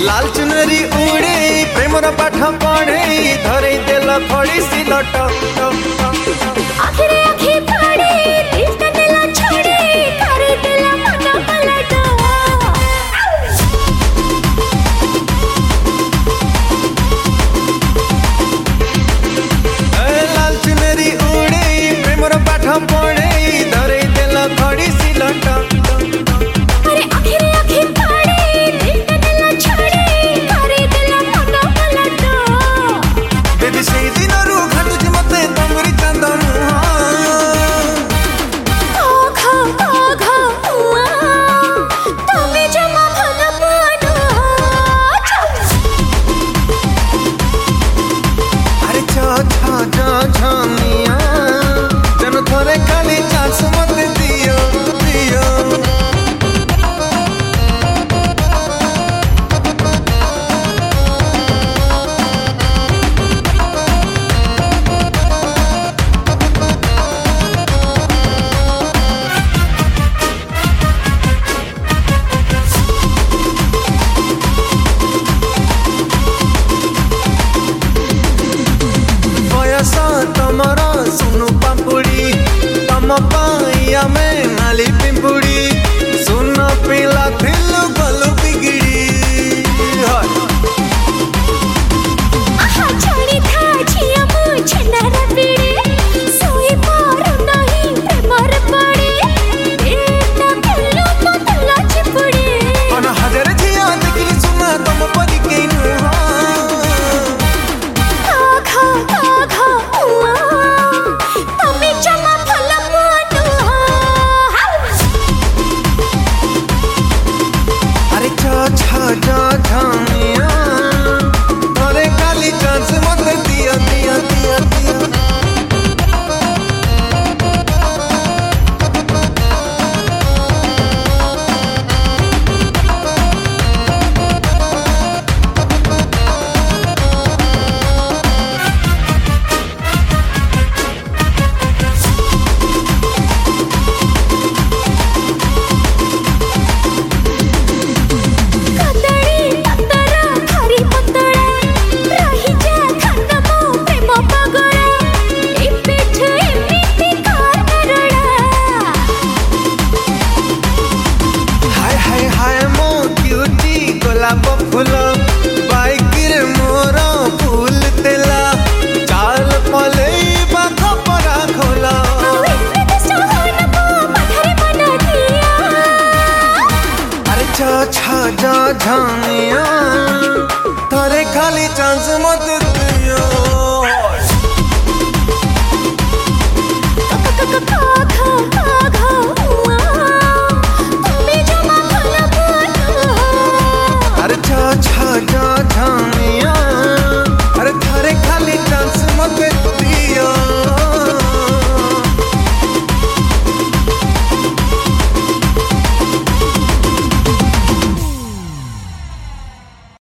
लाल चुनरी उड़े प्रेमर पाठ पढ़े धरे देल खड़ी सिलट आखिरे आखि पड़े दिल का दिला छोड़े करे दिला मन पलट लाल चुनरी उड़े प्रेमर पाठ पढ़े धरे देल खड़ी सिलट तमरा सुनु पापुड़ी तम पाइया में नाली पिंपुड़ी सुन पिला दिल गलु बिगड़ी आहा छोड़ी था छिया मुझे नर पीड़े सोई पार नहीं प्रेमर पड़े बेटा कल्लू मतला चिपड़ी अन हजार जिया देखी सुना तम परी के फूल बाइक मोर फूल तेला चाल पले खपरा खोला अरे छा छा जा झानिया थारे खाली चांस मत